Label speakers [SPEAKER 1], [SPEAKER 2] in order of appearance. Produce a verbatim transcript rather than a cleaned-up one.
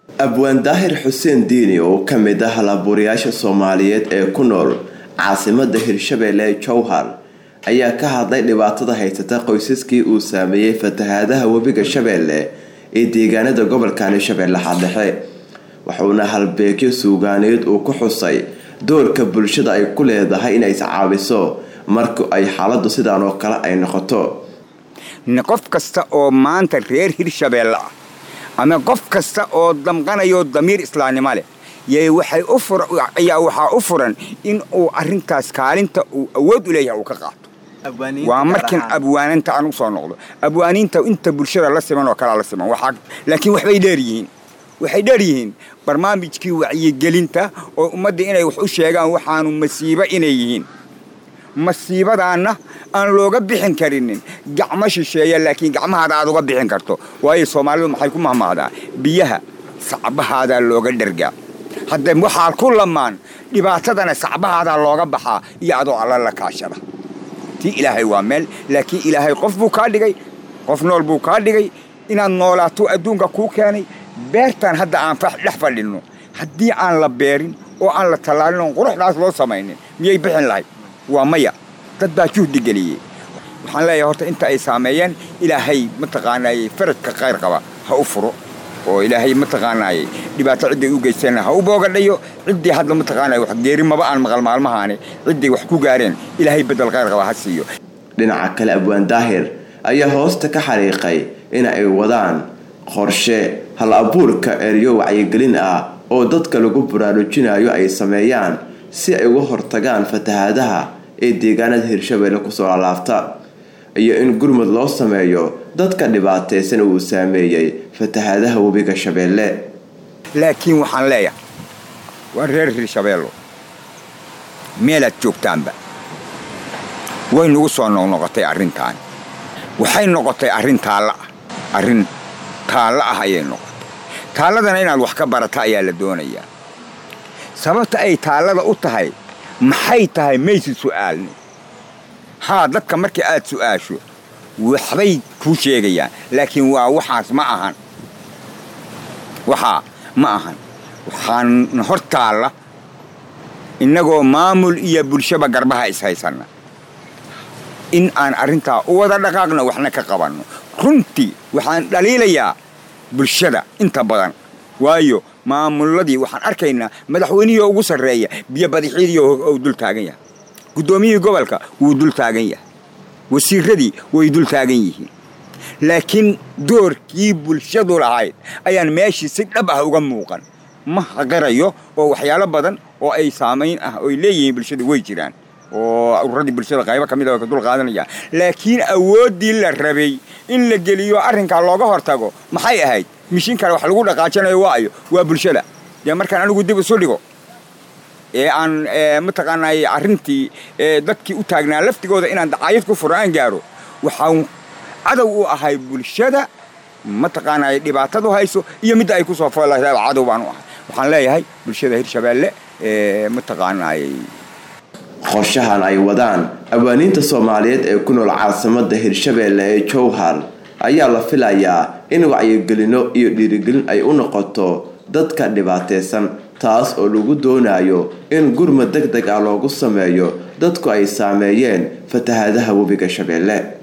[SPEAKER 1] abwaan daahir xuseen diini oo ka mid ah halabuurayaasha Soomaaliyeed ee ku nool caasimadda Hirshabeelle Jowhar ayaa ka hadlay dhibaatada haysata qoysaskii uu saameeyay fatahaadaha webiga Shabeelle ee deegaanada gobolka Shabeelle Dhexe. wuxuuna halbeegyo suugaaneed uu ku xusay doorka bulshada ay ku leedahay inay caawiso marka ay xaaladdu sidaan oo kale ay noqoto.
[SPEAKER 2] qof kasta oo maanta reer Hirshabeelle ah ama qof kasta oo damqanayo damiir islaamnimo leh yey waxay u fur ayaa waxa u furan in uu arintaas kaalinta uu awood u leeyahay uu ka qaato. waa markan abwaananta aan u soo noqdo abwaaninta inta bulshada la siman oo kala la siman waxa laakiin waxbay dheer yihiin waxay dheer yihiin barnaamijkii wacyigelinta oo ummadda inay wax u sheegaan waxaanu masiibo inay yihiin masiibadaana aan looga bixin karinin gacmo shisheeya laakiin gacmahaada aad uga bixin karto waayo Soomaalidu maxay ku mahmaadaa biyaha sacbahaada looga dhargaa hadda waxa ku lamaan dhibaatadana sacbahaada looga baxaa iyo adoo alla la kaashada ti ilaahay waa meel laakiin ilaahay qof buu ka dhigay qof nool buu ka dhigay inaad noolaato adduunka ku keenay beertan hadda aan fax dhex fadhino haddii aan la beerin oo aan la talaalin quruxdaas loo sameeynin miyay bixin lahayd waa maya dad baa juhdi galiyay waxaan leeyahay horta inta ay saameeyeen ilaahay ma taqaanay faradka khayr qaba ha u furo oo ilaahay ma taqaanay dhibaato cid u geysana ha u boogadhayo cid hadda ma taqaanay wax geeri maba aan maqal maalmahaani cid wax ku gaareen ilaahay bedel khayr qaba ha siiyo.
[SPEAKER 1] dhinaca kale abwaan daahir ayaa hoosta ka xariiqay in ay wadaan qorshe hal abuurka eriyo wacyigelin ah oo dadka lagu baraarujinayo ay sameeyaan si ay uga hortagaan fatahaadaha ee deegaanada Hirshabeelle ku soo laafta iyo in gurmad loo sameeyo dadka dhibaataysan uu saameeyay fatahaadaha webiga Shabeelle.
[SPEAKER 2] laakiin waxaan leeyahay waa reer Hirshabeelle meel aad joogtaanba way nagu soo noqotay arrintan waxay noqotay arrin taala arrin taala ah ayay noqotay taaladana inaad wax ka barata ayaa la doonayaa sababta ay taalada u tahay maxay tahay meeysi su'aalni ha dadka markii aad su'aasho waxbay ku sheegayaan laakiin waa waxaas ma ahan waxa ma ahan waxaan hortaala inagoo maamul iyo bulshada garbaha is haysana in aan arinta u wada dhaqaaqno waxna ka qabanno runtii waxaan dhaliilayaa bulshada inta badan waayo maamuladii waxaan arkaynaa madaxweynaha ugu sareeya biyo badixiidii oo dul taagan yahay gudoomiyihii gobolka wuu dul taagan yahay wasiiradii way dul taagan yihiin laakiin doorkii bulshadu lahayd ayaan meeshii si dhab ah uga muuqan ma haqarayo oo waxyaalo badan oo ay saameyn ah oo leeyihiin bulshada way jiraan oo ururada bulshada qayb ka mid ah ka dul qaadanaya laakiin awoodii la rabay in la geliyo arrinka looga hortago maxay ahayd mishin kale wax lagu dhaqaajinayo waayo waa bulshada yaa markaan anigu dib u soo dhigo ee aan ma taqaanay arrintii dadkii u taagnaa laftigooda inaan dacaayad ku furaan gaaro waxaan cadow u ahay bulshada ma taqaanay dhibaatadu hayso iyo mid ay ku soo foolahay cadow baan u ahay waxaan leeyahay bulshada Hirshabeelle ee ma taqaanay
[SPEAKER 1] qorshahan ay wadaan abwaaniinta Soomaaliyeed ee ku nool caasimadda Hirshabeelle ee Jowhar ayaa la filayaa in wacyigelino iyo dhiirigelin ay u noqoto dadka dhibaataysan taas oo lagu doonayo in gurmad degdeg ah loogu sameeyo dadku ay saameeyeen fatahaadaha webiga Shabeelle.